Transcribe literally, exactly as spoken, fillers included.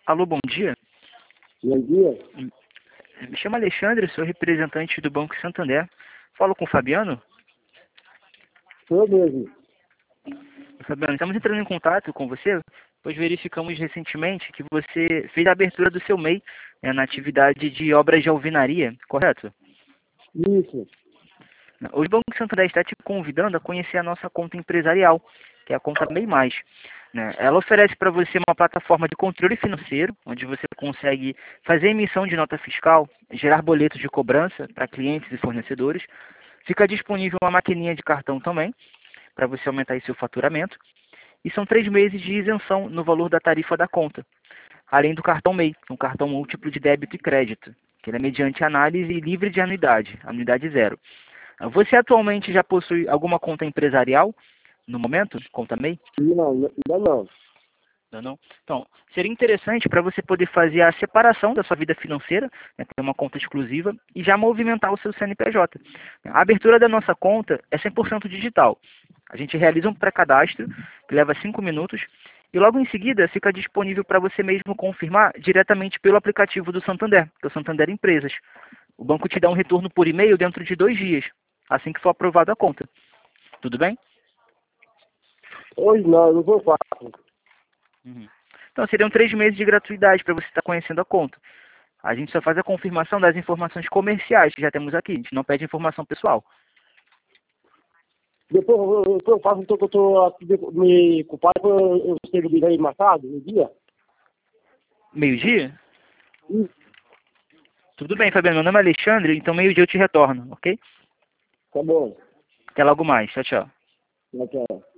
Alô, bom dia. Bom dia. Me chamo Alexandre, sou representante do Banco Santander. Falo com o Fabiano? Sou mesmo. Fabiano, estamos entrando em contato com você, pois verificamos recentemente que você fez a abertura do seu M E I, né, na atividade de obras de alvenaria, correto? Isso. Hoje o Banco Santander está te convidando a conhecer a nossa conta empresarial, que é a conta M E I Mais, né? Ela oferece para você uma plataforma de controle financeiro, onde você consegue fazer emissão de nota fiscal, gerar boletos de cobrança para clientes e fornecedores. Fica disponível uma maquininha de cartão também, para você aumentar aí seu faturamento. E são três meses de isenção no valor da tarifa da conta, além do cartão M E I, um cartão múltiplo de débito e crédito, que ele é mediante análise livre de anuidade, anuidade zero. Você atualmente já possui alguma conta empresarial no momento? Conta M E I? Não, ainda não. Não, não. Então, seria interessante para você poder fazer a separação da sua vida financeira, né, ter uma conta exclusiva e já movimentar o seu C N P J. A abertura da nossa conta é cem por cento digital. A gente realiza um pré-cadastro que leva cinco minutos e logo em seguida fica disponível para você mesmo confirmar diretamente pelo aplicativo do Santander, que é o Santander Empresas. O banco te dá um retorno por e-mail dentro de dois dias, assim que for aprovada a conta. Tudo bem? Hoje não, eu não vou quatro. Uhum. Então, seriam três meses de gratuidade para você estar conhecendo a conta. A gente só faz a confirmação das informações comerciais que já temos aqui. A gente não pede informação pessoal. Depois eu, eu, eu faço então que eu estou aqui de- me culpado por eu ter vindo aí marcado no dia. Meio-dia? Isso, Tudo bem, Fabiano. Meu nome é Alexandre, então meio-dia eu te retorno, ok? tá bom. Até logo mais. Tchau, tchau. Tchau, tchau.